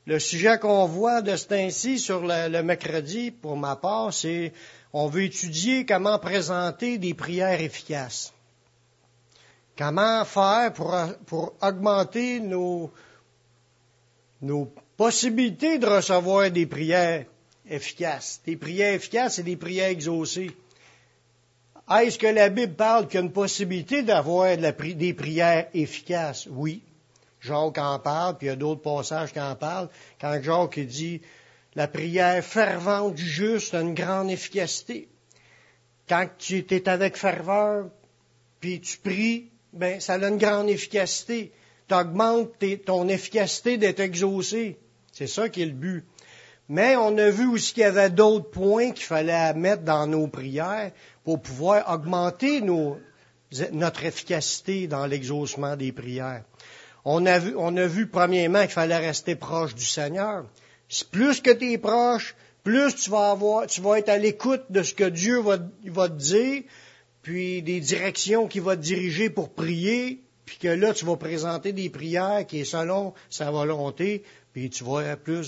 Le sujet qu'on voit de ce temps-ci sur le mercredi, pour ma part, c'est on veut étudier comment présenter des prières efficaces. Comment faire pour augmenter nos possibilités de recevoir des prières efficaces. Des prières efficaces et des prières exaucées. Est-ce que la Bible parle qu'il y a une possibilité d'avoir des prières efficaces? Oui. Jacques en parle, puis il y a d'autres passages qui en parlent. Quand Jacques dit la prière fervente du juste a une grande efficacité. Quand tu es avec ferveur, puis tu pries, ben ça a une grande efficacité. Tu augmentes ton efficacité d'être exaucé. C'est ça qui est le but. Mais on a vu aussi qu'il y avait d'autres points qu'il fallait mettre dans nos prières pour pouvoir augmenter notre efficacité dans l'exaucement des prières. On a vu premièrement qu'il fallait rester proche du Seigneur. Plus que tu es proche, plus tu vas être à l'écoute de ce que Dieu va te dire, puis des directions qu'il va te diriger pour prier, puis que là, tu vas présenter des prières qui est selon sa volonté, puis tu vas avoir plus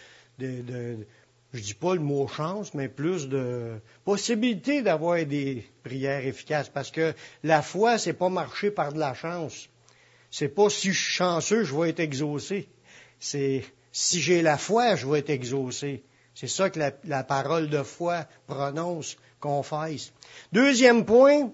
je dis pas le mot chance, mais plus de possibilité d'avoir des prières efficaces. Parce que la foi, c'est pas marcher par de la chance. C'est pas si je suis chanceux, je vais être exaucé. C'est si j'ai la foi, je vais être exaucé. C'est ça que la parole de foi prononce, confesse. Deuxième point,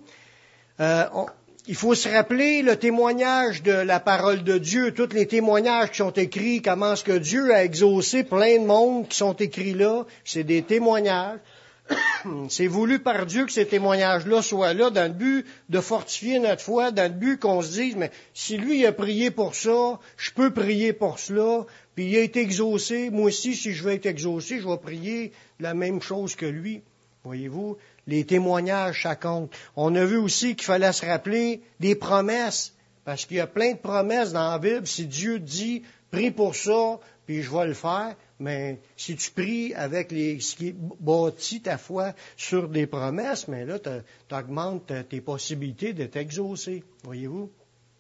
il faut se rappeler le témoignage de la parole de Dieu, tous les témoignages qui sont écrits, comment est-ce que Dieu a exaucé plein de monde qui sont écrits là, c'est des témoignages. C'est voulu par Dieu que ces témoignages-là soient là dans le but de fortifier notre foi, dans le but qu'on se dise, mais si lui a prié pour ça, je peux prier pour cela, puis il a été exaucé, moi aussi, si je veux être exaucé, je vais prier la même chose que lui. Voyez-vous, les témoignages, ça compte. On a vu aussi qu'il fallait se rappeler des promesses, parce qu'il y a plein de promesses dans la Bible. Si Dieu dit, prie pour ça, puis je vais le faire, mais si tu pries avec ce qui bâtit ta foi sur des promesses, mais là, tu augmentes tes possibilités d'être exaucé, voyez-vous.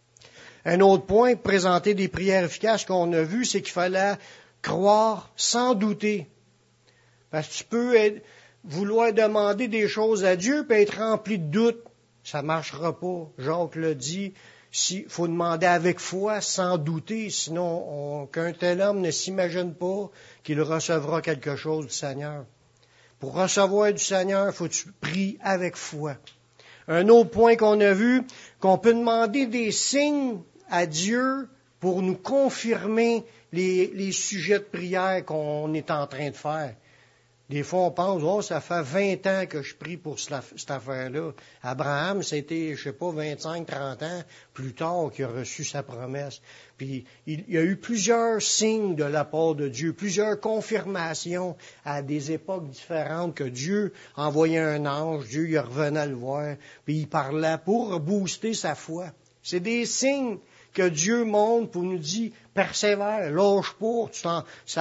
Un autre point, présenter des prières efficaces qu'on a vu, c'est qu'il fallait croire sans douter. Parce que tu peux vouloir demander des choses à Dieu puis être rempli de doute. Ça marchera pas. Jacques l'a dit. Il faut demander avec foi, sans douter, sinon qu'un tel homme ne s'imagine pas qu'il recevra quelque chose du Seigneur. Pour recevoir du Seigneur, il faut que tu pries avec foi. Un autre point qu'on a vu, qu'on peut demander des signes à Dieu pour nous confirmer les sujets de prière qu'on est en train de faire. Des fois, on pense, ça fait 20 ans que je prie pour cette affaire-là. Abraham, c'était, 25, 30 ans plus tard qu'il a reçu sa promesse. Puis, il y a eu plusieurs signes de la part de Dieu, plusieurs confirmations à des époques différentes que Dieu envoyait un ange, Dieu il revenait le voir, puis il parlait pour booster sa foi. C'est des signes que Dieu montre pour nous dire, persévère, lâche pas, c'est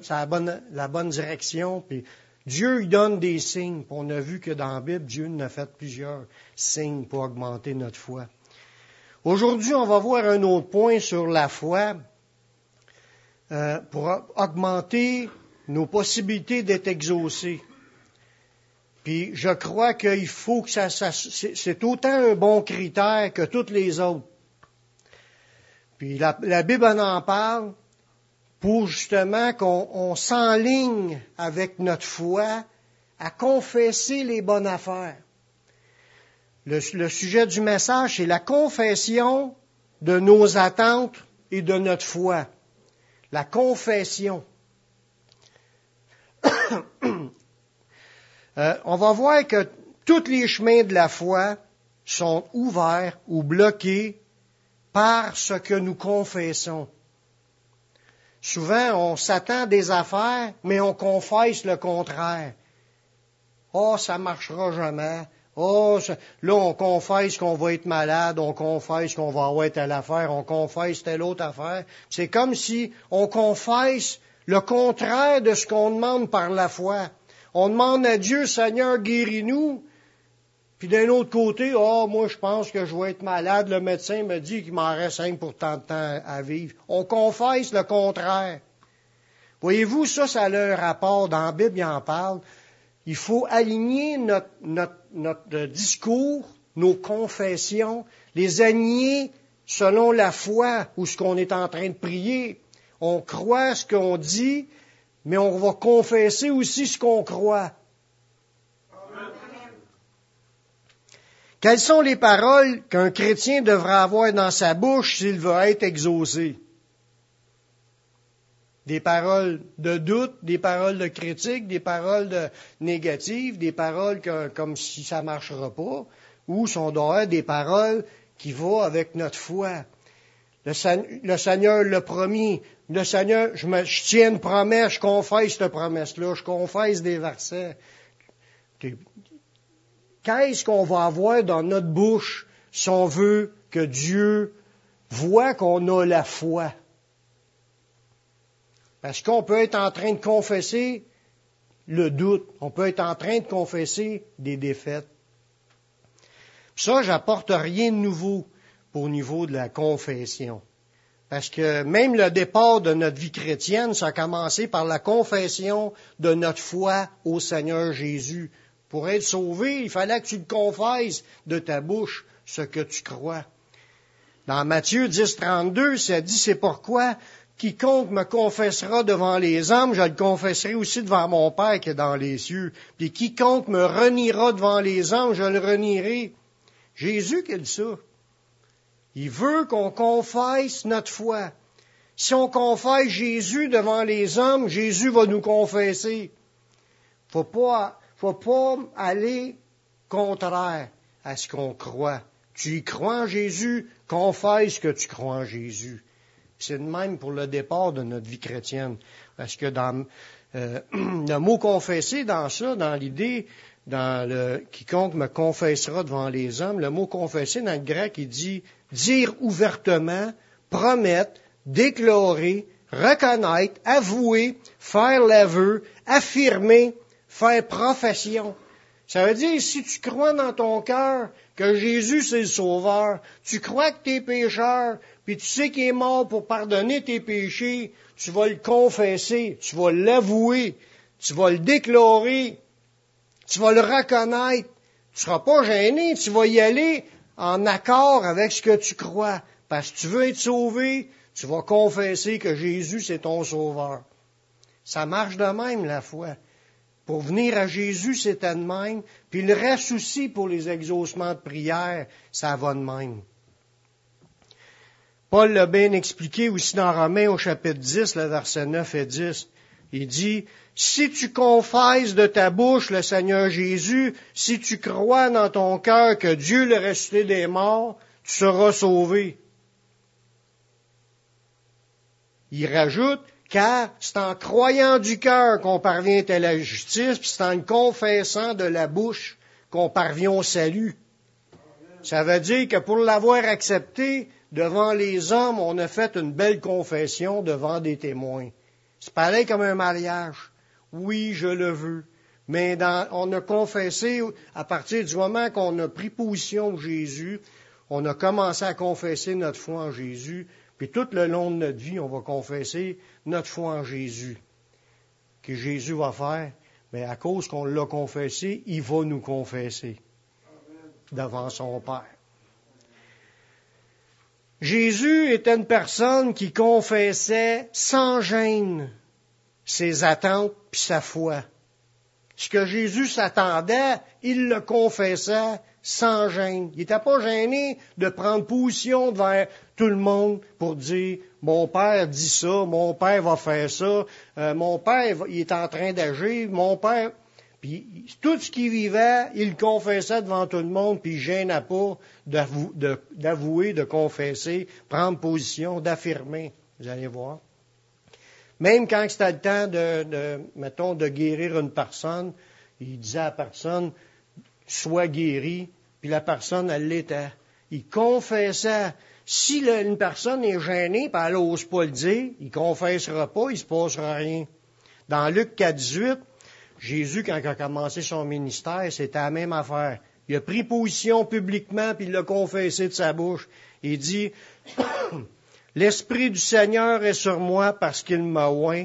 la bonne direction. Puis Dieu il donne des signes. Puis on a vu que dans la Bible, Dieu nous a fait plusieurs signes pour augmenter notre foi. Aujourd'hui, on va voir un autre point sur la foi pour augmenter nos possibilités d'être exaucés. Puis je crois qu'il faut que c'est autant un bon critère que tous les autres. Puis la Bible en parle pour justement qu'on s'enligne avec notre foi à confesser les bonnes affaires. Le sujet du message, c'est la confession de nos attentes et de notre foi. La confession. On va voir que tous les chemins de la foi sont ouverts ou bloqués par ce que nous confessons. Souvent, on s'attend à des affaires, mais on confesse le contraire. Ça marchera jamais. Là, on confesse qu'on va être malade, on confesse qu'on va avoir telle affaire, on confesse telle autre affaire. C'est comme si on confesse le contraire de ce qu'on demande par la foi. On demande à Dieu, Seigneur, guéris-nous. Puis d'un autre côté, moi je pense que je vais être malade, le médecin me dit qu'il m'en reste 5 pour tant de temps à vivre. On confesse le contraire. Voyez-vous, ça a un rapport, dans la Bible, il en parle. Il faut aligner notre discours, nos confessions, les aligner selon la foi ou ce qu'on est en train de prier. On croit ce qu'on dit, mais on va confesser aussi ce qu'on croit. Amen. Quelles sont les paroles qu'un chrétien devrait avoir dans sa bouche s'il veut être exaucé? Des paroles de doute, des paroles de critique, des paroles négatives, des paroles comme si ça ne marchera pas, ou si on doit avoir des paroles qui vont avec notre foi. Le Seigneur l'a promis. Le Seigneur, je tiens une promesse, je confesse cette promesse-là, je confesse des versets. Qu'est-ce qu'on va avoir dans notre bouche si on veut que Dieu voit qu'on a la foi? Parce qu'on peut être en train de confesser le doute. On peut être en train de confesser des défaites. Ça, j'apporte rien de nouveau au niveau de la confession. Parce que même le départ de notre vie chrétienne, ça a commencé par la confession de notre foi au Seigneur Jésus. Pour être sauvé, il fallait que tu le confesses de ta bouche, ce que tu crois. Dans Matthieu 10:32, ça dit, c'est pourquoi quiconque me confessera devant les hommes, je le confesserai aussi devant mon Père qui est dans les cieux. Puis quiconque me reniera devant les hommes, je le renierai. Jésus qui dit ça. Il veut qu'on confesse notre foi. Si on confesse Jésus devant les hommes, Jésus va nous confesser. Faut pas aller contraire à ce qu'on croit. Tu y crois en Jésus, confesse que tu crois en Jésus. C'est de même pour le départ de notre vie chrétienne. Parce que dans le mot confesser, dans l'idée, quiconque me confessera devant les hommes, le mot confesser dans le grec, il dit dire ouvertement, promettre, déclarer, reconnaître, avouer, faire l'aveu, affirmer, faire profession. Ça veut dire, si tu crois dans ton cœur que Jésus c'est le Sauveur, tu crois que t'es pécheur, puis tu sais qu'il est mort pour pardonner tes péchés, tu vas le confesser, tu vas l'avouer, tu vas le déclarer, tu vas le reconnaître. Tu seras pas gêné, tu vas y aller en accord avec ce que tu crois. Parce que tu veux être sauvé, tu vas confesser que Jésus c'est ton Sauveur. Ça marche de même, la foi. Pour venir à Jésus, c'est de même. Puis le reste aussi pour les exaucements de prière, ça va de même. Paul l'a bien expliqué aussi dans Romains au chapitre 10, le verset 9 et 10. Il dit, si tu confesses de ta bouche le Seigneur Jésus, si tu crois dans ton cœur que Dieu l'a ressuscité des morts, tu seras sauvé. Il rajoute, car c'est en croyant du cœur qu'on parvient à la justice, puis c'est en le confessant de la bouche qu'on parvient au salut. Ça veut dire que pour l'avoir accepté devant les hommes, on a fait une belle confession devant des témoins. C'est pareil comme un mariage. Oui, je le veux. Mais on a confessé, à partir du moment qu'on a pris position de Jésus, on a commencé à confesser notre foi en Jésus. Puis tout le long de notre vie, on va confesser notre foi en Jésus. Que Jésus va faire, mais à cause qu'on l'a confessé, il va nous confesser devant son Père. Jésus était une personne qui confessait sans gêne ses attentes puis sa foi. Ce que Jésus s'attendait, il le confessait sans gêne. Il n'était pas gêné de prendre position devant tout le monde pour dire « Mon Père dit ça, mon Père va faire ça, mon Père il est en train d'agir, mon Père... » Puis tout ce qu'il vivait, il le confessait devant tout le monde, puis il ne gênait pas d'avouer, de confesser, prendre position, d'affirmer. Vous allez voir. Même quand c'était le temps de guérir une personne, il disait à la personne, sois guéri, puis la personne, elle l'était. Il confessait. Si une personne est gênée, puis elle n'ose pas le dire, il ne confessera pas, il ne se passera rien. Dans Luc 4:18, Jésus, quand il a commencé son ministère, c'était la même affaire. Il a pris position publiquement, puis il l'a confessé de sa bouche. Il dit, « L'Esprit du Seigneur est sur moi parce qu'il m'a oint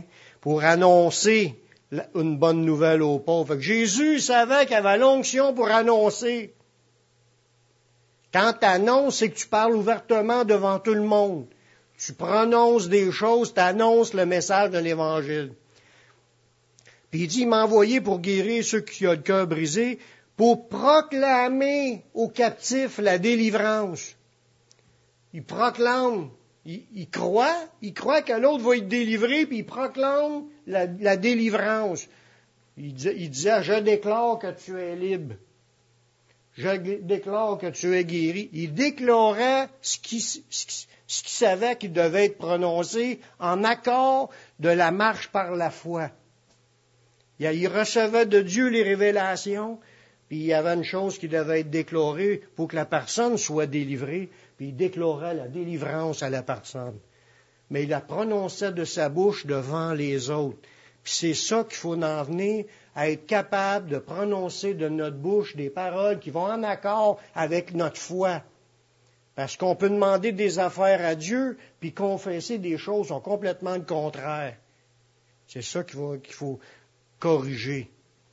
pour annoncer une bonne nouvelle aux pauvres. Fait que Jésus savait qu'il avait l'onction pour annoncer. Quand tu annonces, c'est que tu parles ouvertement devant tout le monde. Tu prononces des choses, tu annonces le message de l'Évangile. Puis il dit, il m'a envoyé pour guérir ceux qui ont le cœur brisé, pour proclamer aux captifs la délivrance. Il proclame, il croit que l'autre va être délivré, puis il proclame la délivrance. Il disait, je déclare que tu es libre. Je déclare que tu es guéri. Il déclarait ce qu'il savait qu'il devait être prononcé en accord de la marche par la foi. Il recevait de Dieu les révélations, puis il y avait une chose qui devait être déclarée pour que la personne soit délivrée, puis il déclarait la délivrance à la personne. Mais il la prononçait de sa bouche devant les autres. Puis c'est ça qu'il faut en venir à être capable de prononcer de notre bouche des paroles qui vont en accord avec notre foi. Parce qu'on peut demander des affaires à Dieu, puis confesser des choses qui sont complètement le contraire. C'est ça qu'il faut corriger.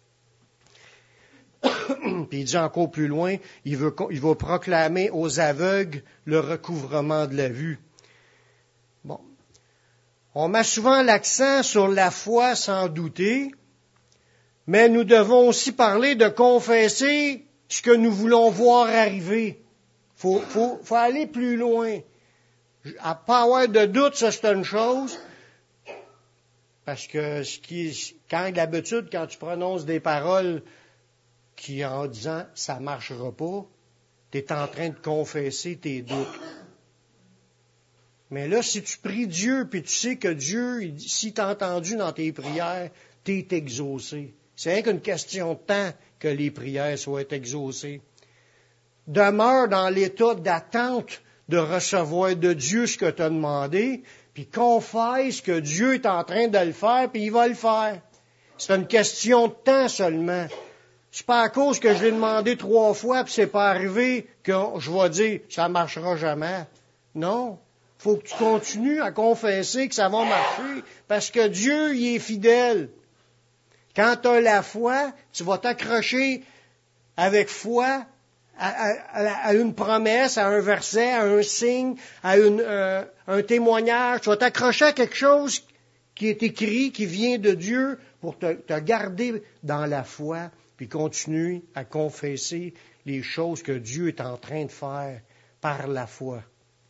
Puis il dit encore plus loin, il va proclamer aux aveugles le recouvrement de la vue. Bon. On met souvent l'accent sur la foi sans douter, mais nous devons aussi parler de confesser ce que nous voulons voir arriver. Faut aller plus loin. À pas avoir de doute, ça c'est une chose. Parce que d'habitude, quand tu prononces des paroles qui, en disant ça marchera pas, tu es en train de confesser tes doutes. Mais là, si tu pries Dieu, puis tu sais que Dieu, si tu as entendu dans tes prières, tu es exaucé. C'est rien qu'une question de temps que les prières soient exaucées. Demeure dans l'état d'attente de recevoir de Dieu ce que tu as demandé, puis confesse que Dieu est en train de le faire, puis il va le faire. C'est une question de temps seulement. C'est pas à cause que je l'ai demandé 3 fois, puis c'est pas arrivé, que je vais dire ça marchera jamais. Non. Faut que tu continues à confesser que ça va marcher, parce que Dieu, il est fidèle. Quand tu as la foi, tu vas t'accrocher avec foi à une promesse, à un verset, à un signe, à un témoignage. Tu vas t'accrocher à quelque chose qui est écrit, qui vient de Dieu, pour te garder dans la foi, puis continuer à confesser les choses que Dieu est en train de faire par la foi.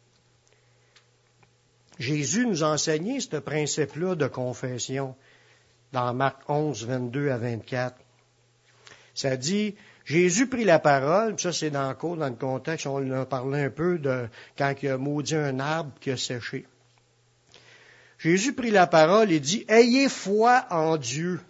Jésus nous a enseigné ce principe-là de confession dans Marc 11, 22 à 24. Ça dit, Jésus prit la parole, ça c'est dans le contexte, on en a parlé un peu de quand il a maudit un arbre qui a séché. Jésus prit la parole et dit, ayez foi en Dieu.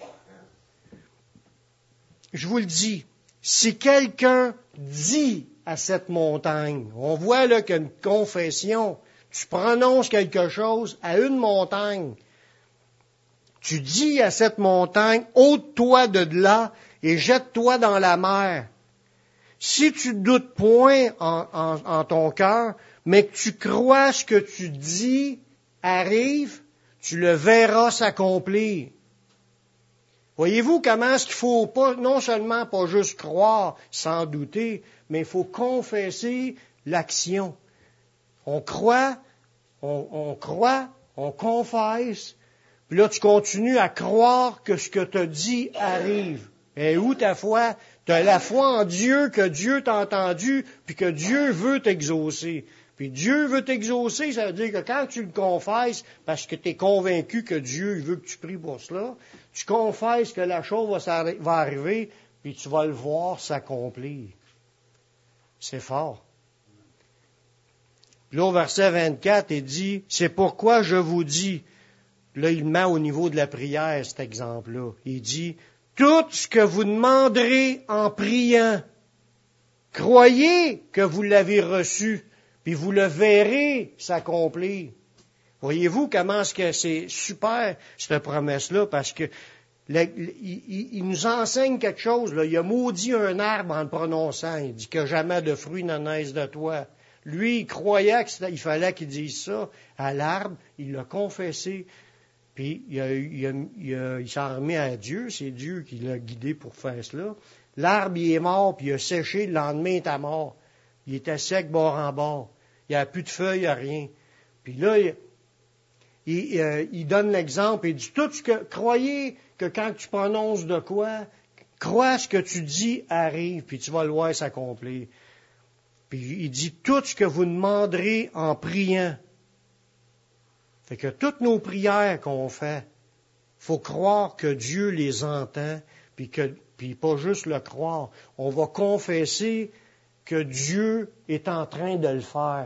Je vous le dis, si quelqu'un dit à cette montagne, on voit là qu'il y a une confession, tu prononces quelque chose à une montagne, tu dis à cette montagne, ôte-toi de là et jette-toi dans la mer. Si tu doutes point en ton cœur, mais que tu crois ce que tu dis arrive, tu le verras s'accomplir. Voyez-vous comment est-ce qu'il faut pas, non seulement pas juste croire sans douter, mais il faut confesser l'action. On croit, on confesse, puis là tu continues à croire que ce que tu as dit arrive. Et où ta foi? Tu as la foi en Dieu, que Dieu t'a entendu, puis que Dieu veut t'exaucer. Puis Dieu veut t'exaucer, ça veut dire que quand tu le confesses, parce que tu es convaincu que Dieu veut que tu pries pour cela, tu confesses que la chose va arriver, puis tu vas le voir s'accomplir. C'est fort. Puis là, au verset 24, il dit, c'est pourquoi je vous dis, là, il met au niveau de la prière cet exemple-là. Il dit, tout ce que vous demanderez en priant, croyez que vous l'avez reçu, puis vous le verrez s'accomplir. Voyez-vous comment est-ce que c'est super, cette promesse-là, parce que il nous enseigne quelque chose. Là. Il a maudit un arbre en le prononçant. Il dit que jamais de fruits ne naissent de toi. Lui, il croyait qu'il fallait qu'il dise ça à l'arbre. Il l'a confessé. Puis il s'en remet à Dieu, c'est Dieu qui l'a guidé pour faire cela. L'arbre, il est mort, puis il a séché, le lendemain, il était mort. Il était sec bord en bord. Il n'y a plus de feuilles, il n'y a rien. Puis là, il donne l'exemple, il dit, croyez que quand tu prononces de quoi, crois ce que tu dis arrive, puis tu vas le voir s'accomplir. Puis il dit, tout ce que vous demanderez en priant. Fait que toutes nos prières qu'on fait, faut croire que Dieu les entend, puis pas juste le croire. On va confesser que Dieu est en train de le faire.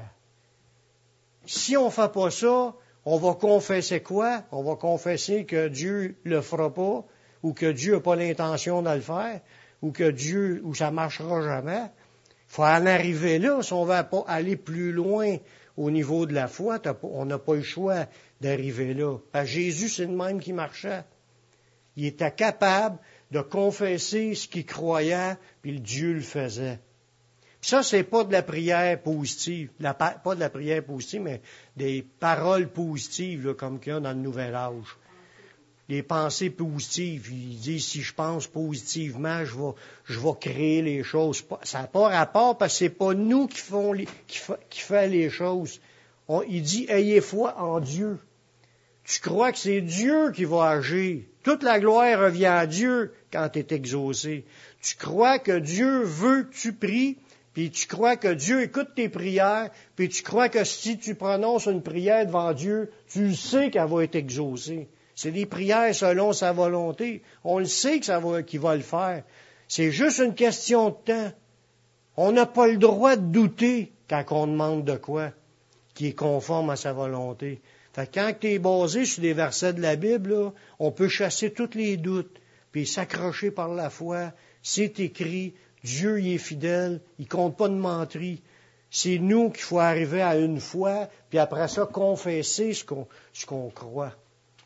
Si on ne fait pas ça, on va confesser quoi? On va confesser que Dieu le fera pas, ou que Dieu n'a pas l'intention de le faire, ou ça marchera jamais. Il faut en arriver là, si on ne va pas aller plus loin au niveau de la foi, on n'a pas le choix d'arriver là. À Jésus, c'est le même qui marchait. Il était capable de confesser ce qu'il croyait, puis Dieu le faisait. Puis ça, c'est pas de la prière positive, pas de la prière positive, mais des paroles positives, là, comme qu'il y a dans le Nouvel Âge. Les pensées positives. Il dit, si je pense positivement, je vais créer les choses. Ça n'a pas rapport parce que c'est pas nous qui fait les choses. Il dit, ayez foi en Dieu. Tu crois que c'est Dieu qui va agir. Toute la gloire revient à Dieu quand tu es exaucé. Tu crois que Dieu veut que tu pries, puis tu crois que Dieu écoute tes prières, puis tu crois que si tu prononces une prière devant Dieu, tu sais qu'elle va être exaucée. C'est des prières selon sa volonté. On le sait qu'il va le faire. C'est juste une question de temps. On n'a pas le droit de douter quand on demande de quoi qui est conforme à sa volonté. Fait que quand tu es basé sur des versets de la Bible, là, on peut chasser tous les doutes, puis s'accrocher par la foi. C'est écrit, Dieu y est fidèle, il compte pas de menterie. C'est nous qu'il faut arriver à une foi, puis après ça, confesser ce qu'on croit.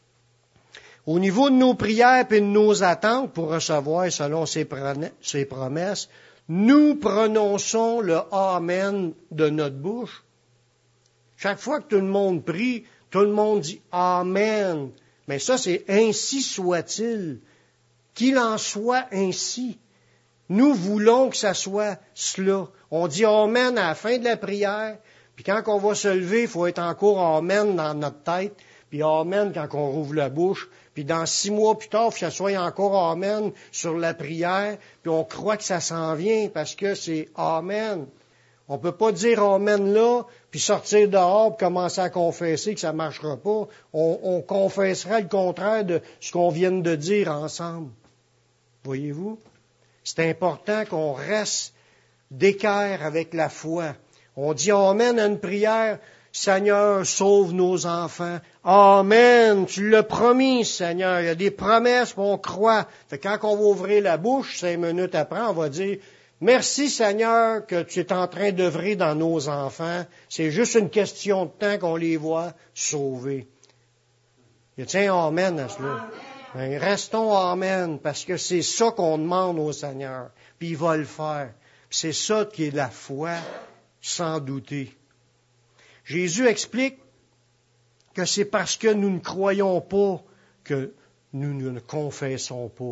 Au niveau de nos prières et de nos attentes pour recevoir selon ses promesses, nous prononçons le Amen de notre bouche. Chaque fois que tout le monde prie, tout le monde dit Amen. Mais ça, c'est ainsi soit-il. Qu'il en soit ainsi. Nous voulons que ça soit cela. On dit Amen à la fin de la prière, puis quand on va se lever, il faut être encore Amen dans notre tête, puis Amen quand on rouvre la bouche, puis dans 6 mois plus tard, il faut que ça soit encore Amen sur la prière, puis on croit que ça s'en vient parce que c'est Amen. On peut pas dire Amen là, puis sortir dehors, puis commencer à confesser que ça marchera pas. On confessera le contraire de ce qu'on vient de dire ensemble. Voyez-vous? C'est important qu'on reste d'équerre avec la foi. On dit Amen à une prière, Seigneur, sauve nos enfants. Amen, tu l'as promis, Seigneur. Il y a des promesses, on croit. Fait que quand on va ouvrir la bouche, 5 minutes après, on va dire, merci, Seigneur, que tu es en train d'œuvrer dans nos enfants. C'est juste une question de temps qu'on les voit sauvés. Il y a un Amen à cela. Ben, restons Amen, parce que c'est ça qu'on demande au Seigneur. Puis il va le faire. Puis c'est ça qui est la foi, sans douter. Jésus explique que c'est parce que nous ne croyons pas que nous ne confessons pas.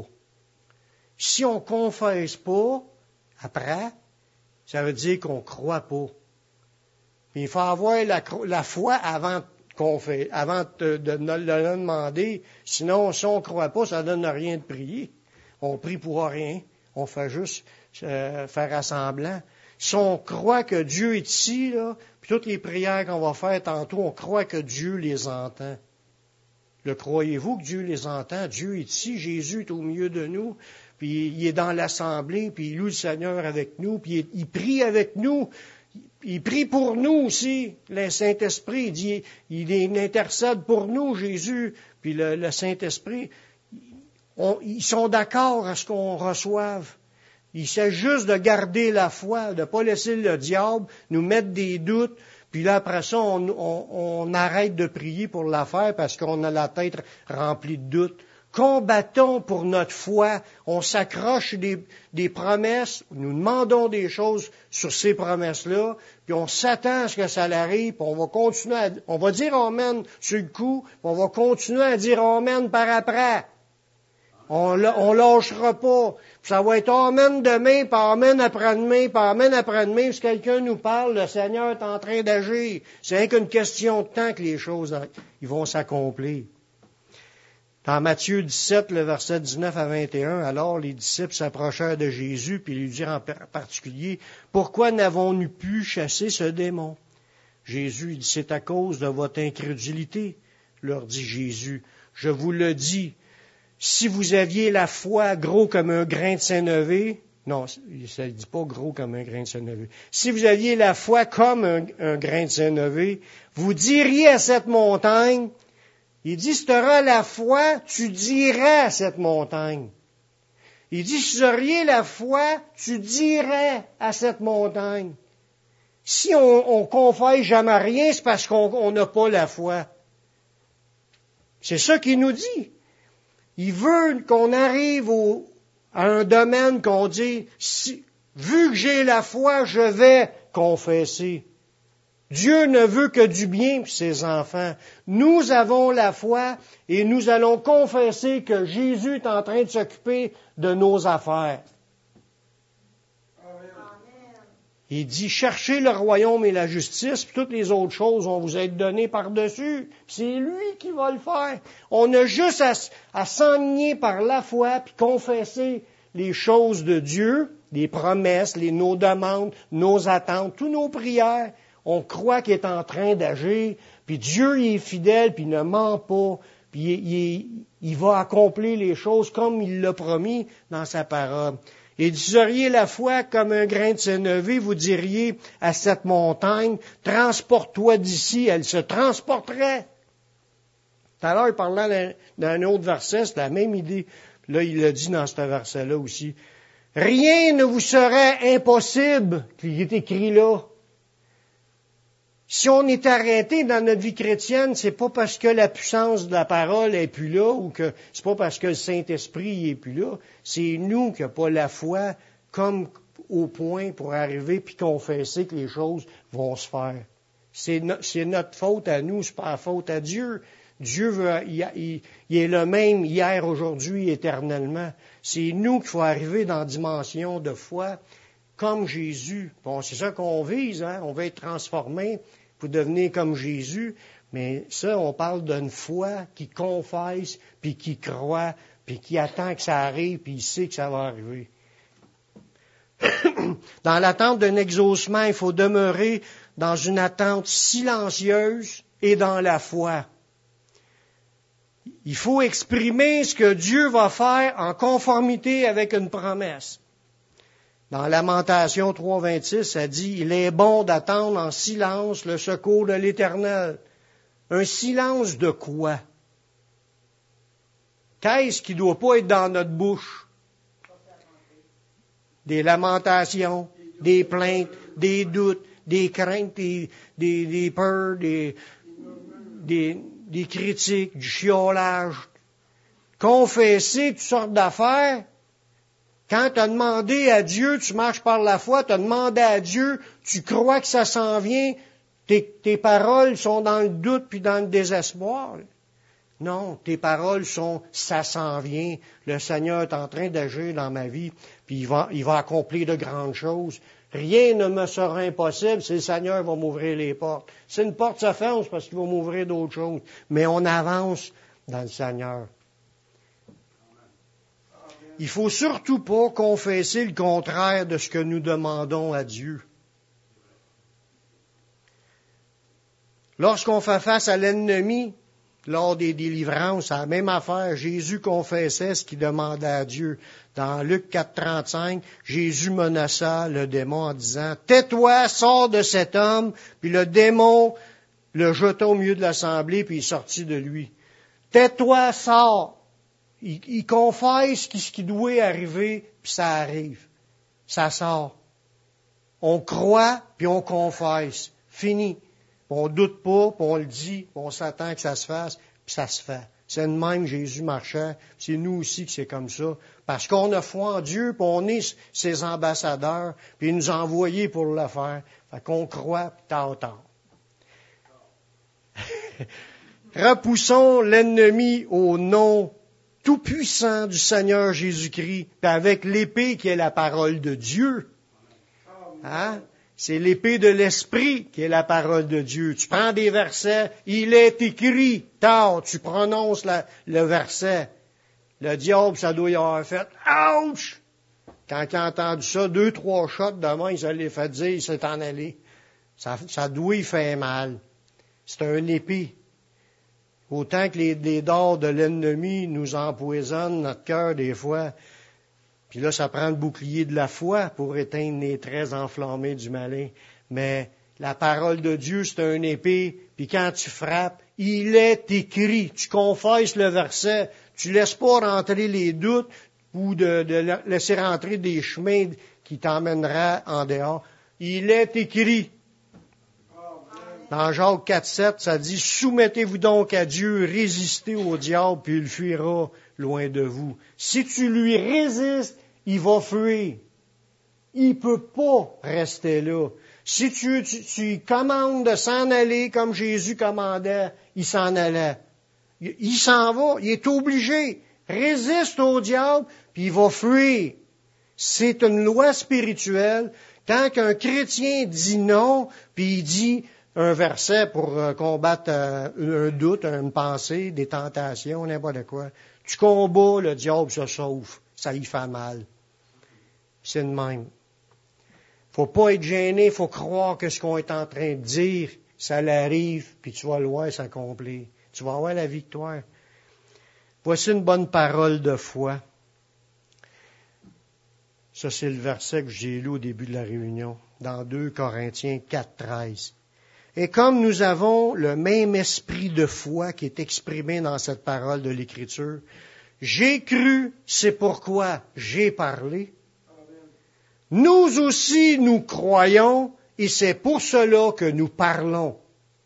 Si on ne confesse pas, après, ça veut dire qu'on ne croit pas. Puis il faut avoir la foi avant de le demander. Sinon, si on ne croit pas, ça ne donne rien de prier. On prie pour rien. On fait juste faire assemblant. Si on croit que Dieu est ici, là, puis toutes les prières qu'on va faire tantôt, on croit que Dieu les entend. Le croyez-vous que Dieu les entend? Dieu est ici, Jésus est au milieu de nous, puis il est dans l'assemblée, puis il loue le Seigneur avec nous, puis il prie avec nous. Il prie pour nous aussi, le Saint-Esprit. Il intercède pour nous, Jésus, puis le Saint-Esprit. Ils sont d'accord à ce qu'on reçoive. Il s'agit juste de garder la foi, de ne pas laisser le diable nous mettre des doutes, puis là, après ça, on arrête de prier pour la faire parce qu'on a la tête remplie de doutes combattons pour notre foi, on s'accroche des promesses, nous demandons des choses sur ces promesses-là, puis on s'attend à ce que ça arrive, puis on va continuer on va dire amen sur le coup, puis on va continuer à dire amen par après. On lâchera pas. Puis ça va être amen demain, puis amen après-demain, puis amen après-demain. Si quelqu'un nous parle, le Seigneur est en train d'agir. C'est rien qu'une question de temps que les choses ils vont s'accomplir. Dans Matthieu 17, le verset 19 à 21, alors les disciples s'approchèrent de Jésus, puis lui dirent en particulier, « Pourquoi n'avons-nous pu chasser ce démon? » Jésus dit, « C'est à cause de votre incrédulité. » Leur dit Jésus, « Je vous le dis, si vous aviez la foi gros comme un grain de sénévé, non, ça ne dit pas gros comme un grain de sénévé. Si vous aviez la foi comme un grain de sénévé, vous diriez à cette montagne, il dit, si tu auras la foi, tu dirais à cette montagne. Il dit, si vous auriez la foi, tu dirais à cette montagne. Si on confesse jamais rien, c'est parce qu'on n'a pas la foi. C'est ça qu'il nous dit. Il veut qu'on arrive à un domaine qu'on dit, vu que j'ai la foi, je vais confesser. Dieu ne veut que du bien pour ses enfants. Nous avons la foi et nous allons confesser que Jésus est en train de s'occuper de nos affaires. Il dit, cherchez le royaume et la justice, puis toutes les autres choses vont vous être données par-dessus. C'est lui qui va le faire. On a juste à s'enligner par la foi, puis confesser les choses de Dieu, les promesses, nos demandes, nos attentes, toutes nos prières. On croit qu'il est en train d'agir, puis Dieu il est fidèle, puis il ne ment pas, puis il va accomplir les choses comme il l'a promis dans sa parole. Et si vous auriez la foi comme un grain de sénévé, vous diriez à cette montagne, transporte-toi d'ici, elle se transporterait. Tout à l'heure, il parlait d'un autre verset, c'est la même idée. Là, il l'a dit dans ce verset-là aussi. Rien ne vous serait impossible, qui est écrit là. Si on est arrêté dans notre vie chrétienne, c'est pas parce que la puissance de la parole est plus là ou que c'est pas parce que le Saint-Esprit est plus là. C'est nous qui n'avons pas la foi comme au point pour arriver puis confesser que les choses vont se faire. C'est notre faute à nous, c'est pas la faute à Dieu. Dieu il est le même hier, aujourd'hui, éternellement. C'est nous qu'il faut arriver dans la dimension de foi comme Jésus. Bon, c'est ça qu'on vise, hein? On veut être transformé pour devenir comme Jésus, mais ça, on parle d'une foi qui confesse, puis qui croit, puis qui attend que ça arrive, puis il sait que ça va arriver. Dans l'attente d'un exaucement, il faut demeurer dans une attente silencieuse et dans la foi. Il faut exprimer ce que Dieu va faire en conformité avec une promesse. Dans Lamentation 3.26, ça dit, « Il est bon d'attendre en silence le secours de l'Éternel. » Un silence de quoi? Qu'est-ce qui ne doit pas être dans notre bouche? Des lamentations, des plaintes, des doutes, des craintes, des peurs, des critiques, du chiolage. Confesser toutes sortes d'affaires. Quand tu as demandé à Dieu, tu marches par la foi, tu as demandé à Dieu, tu crois que ça s'en vient, tes paroles sont dans le doute puis dans le désespoir. Non, tes paroles sont « ça s'en vient, le Seigneur est en train d'agir dans ma vie, puis il va accomplir de grandes choses. Rien ne me sera impossible si le Seigneur va m'ouvrir les portes. Si une porte se ferme, c'est parce qu'il va m'ouvrir d'autres choses. Mais on avance dans le Seigneur. » Il faut surtout pas confesser le contraire de ce que nous demandons à Dieu. Lorsqu'on fait face à l'ennemi, lors des délivrances, c'est la même affaire. Jésus confessait ce qu'il demandait à Dieu. Dans Luc 4.35, Jésus menaça le démon en disant, « Tais-toi, sors de cet homme. » Puis le démon le jeta au milieu de l'assemblée, puis il sortit de lui. « Tais-toi, sors. » Il confesse ce qui doit arriver, puis ça arrive. Ça sort. On croit, puis on confesse. Fini. On doute pas, puis on le dit, puis on s'attend que ça se fasse, puis ça se fait. C'est de même Jésus marchait. C'est nous aussi que c'est comme ça. Parce qu'on a foi en Dieu, puis on est ses ambassadeurs, puis il nous a envoyés pour le faire. Fait qu'on croit, puis tard. Repoussons l'ennemi au nom tout-puissant du Seigneur Jésus-Christ, puis avec l'épée qui est la parole de Dieu. Hein? C'est l'épée de l'Esprit qui est la parole de Dieu. Tu prends des versets, il est écrit, tu prononces le verset. Le diable, ça doit y avoir fait « Ouch! » Quand il a entendu ça, 2-3 shots de main, il se l'est fait dire, il s'est en allé. Ça doit y faire mal. C'est un épée. Autant que les dards de l'ennemi nous empoisonnent notre cœur des fois. Puis là, ça prend le bouclier de la foi pour éteindre les traits enflammés du malin. Mais la parole de Dieu, c'est un épée. Puis quand tu frappes, il est écrit. Tu confesses le verset. Tu laisses pas rentrer les doutes ou de laisser rentrer des chemins qui t'emmènera en dehors. Il est écrit. Dans Jacques 4,7, ça dit « Soumettez-vous donc à Dieu, résistez au diable, puis il fuira loin de vous. » Si tu lui résistes, il va fuir. Il peut pas rester là. Si tu commandes de s'en aller comme Jésus commandait, il s'en allait. Il s'en va, il est obligé. Résiste au diable, puis il va fuir. C'est une loi spirituelle. Quand qu'un chrétien dit non, puis il dit un verset pour combattre un doute, une pensée, des tentations, n'importe quoi. Tu combats, le diable se sauve. Ça y fait mal. C'est de même. Faut pas être gêné, faut croire que ce qu'on est en train de dire, ça l'arrive, puis tu vas le voir s'accomplir. Tu vas avoir la victoire. Voici une bonne parole de foi. Ça, c'est le verset que j'ai lu au début de la réunion, dans 2 Corinthiens 4,13. Et comme nous avons le même esprit de foi qui est exprimé dans cette parole de l'Écriture, j'ai cru, c'est pourquoi j'ai parlé. Nous aussi, nous croyons, et c'est pour cela que nous parlons.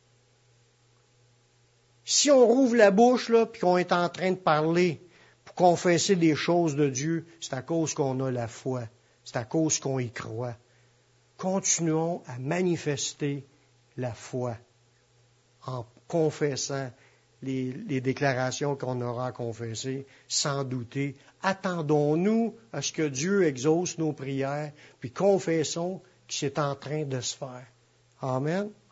Si on rouvre la bouche, là, puis qu'on est en train de parler, pour confesser des choses de Dieu, c'est à cause qu'on a la foi. C'est à cause qu'on y croit. Continuons à manifester la foi en confessant les déclarations qu'on aura à confesser, sans douter. Attendons-nous à ce que Dieu exauce nos prières, puis confessons que c'est en train de se faire. Amen.